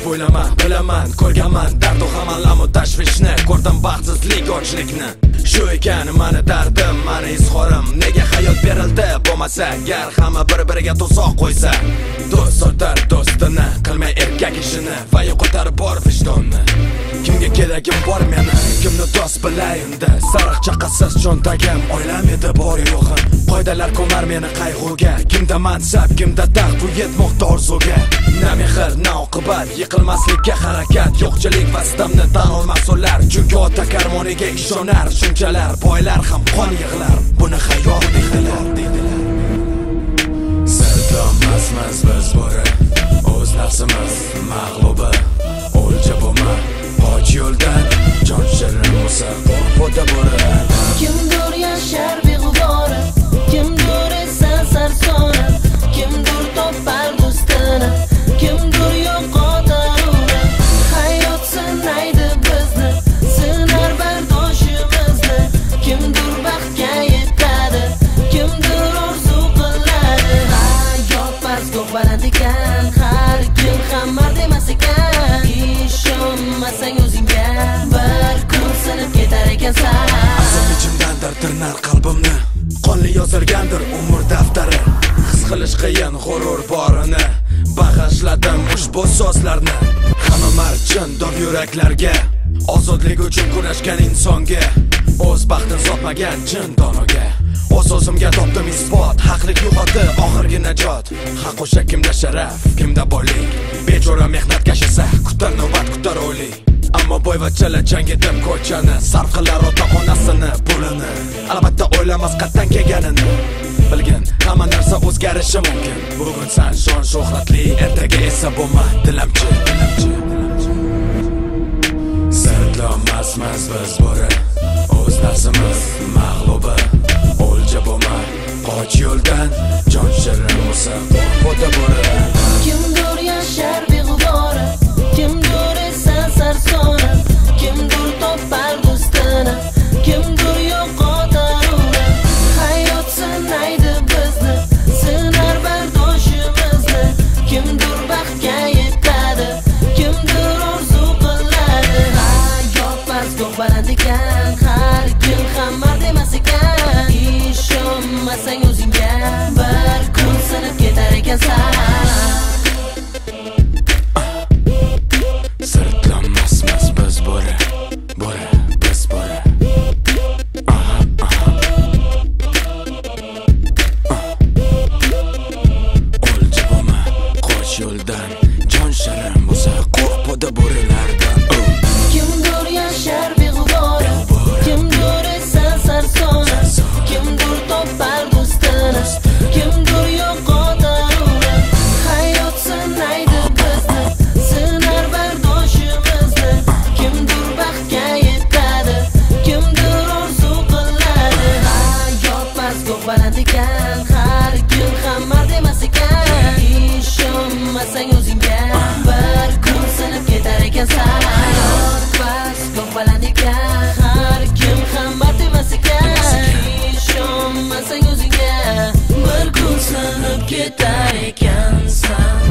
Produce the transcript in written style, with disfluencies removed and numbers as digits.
deb o'ylama, bilaman, ko'rganman dardu ham alamu tashvishni, ko'rdim baxtsizlik, ochlikni. Shu ekan mani dardim, mani izhorim. Nega hayot berildi bo'lmasa, agar hamma bir-biriga to'soq qo'ysa. Do'st sotar do'stini, qilmay erkak ishini va yo'qotarib bor vijdonni. Kimga keragim bor meni, kimni do'st bilayinda. Sariq chaqasiz cho'ntagim, oilam edi bor yo'g'im. Qoidalar ko'mar meni qayg'uga, kimda mansab, kimda taxt, bu yetmoqda orzuga. Na mehr, na oqibat, yiqilmaslikka harakat, yo'qchilik va sitamni tan olmas ular. Chunki ota karmoniga ishonar, shunchalar boylar ham qon yig'lar. Buni hayot deydilar. Sirtlamasmiz biz bora, o'z nafsimiz mag'lubi. O'lja bo'lma, qoch yo'ldan, jon shirin bo'lsa qo'rqoda bora. Kimdir yashar beg'ubora, kimdir esa sarsona, kimdir topar do'stini, kimdir yo'qotar uni. Hayot sinaydi bizni, sinar bardoshimizni, kimdir baxtga yetadi, kimdir orzu qiladi. Hayot past-ko'k baland ekan, har kim ham mard emas ekan. Ishonmasang o'zingga, bir kun sinib ketar ekansan. Azab ichimdandir tirnar qalbimni, qonli yozilgandir umr daftari. His qilish qiyin g'urur borini, bag'ishladim ushbu so'zlarni. Hamma marchin dor yuraklarga, ozodlik uchun kurashgan insonga, o'z baxtini sotmagan chin donoga. O'z-o'zimga topdim isbot, haqlik yo'qotdi oxirgi najot. Haq o'sha kimda sharaf, kimda boylik, bechora mehnatkash esa kutar navbat, kutar o'ylik. Ammo boyvachchalar jang etib ko'chani, sarf qilar ota-onasini pulini. Albatta o'ylamas qatdan kelganini, bilgin hamma narsa o'zgarishi mumkin. Bugun san shon shuhratli, ertaga esa bo'lma dilamchi. Sirtlamasmiz biz bora, o'z nafsimiz mag'lubi. O'lja bo'lma, qoch yo'ldan, jon shirin bo'lsa qo'rqoda bora. Kimdir yashar beg'ubora, kimdir esa sarsona, kimdir topar do'stini, kimdir yo'qotar uni. Hayot sinaydi bizni, sinar bardoshimizni, kimdir baxtga yetadi, kimdir orzu qiladi. Hayot past-ko'k baland ekan, har kim ham mard emas ekan. Ishonmasang o'zingga, bir kun sinib ketar ekansan. Sirtlamasmiz biz bora, bora, biz bora. O'lja bo'lma, qoch yo'ldan, jon shirin bo'lsa qo'rqoda bo'rilardan. Kimdir yashar beg'ubora, kimdir esa sarsona, kimdir topar do'stini, kimdir yo'qotar uni. Hayot sinaydi bizni, sinar bardoshimizni, kimdir baxtga yetadi, kimdir orzu qiladi. Hayot past-ko'k baland ekan, har kim ham mard emas ekan. Ishonmasang o'zingga, bir kun sinib ketar ekansan. Hayot past-ko'k baland ekan, har kim ham mard emas ekan. Ishonmasang o'zingga, bir kun sinib ketar ekansan.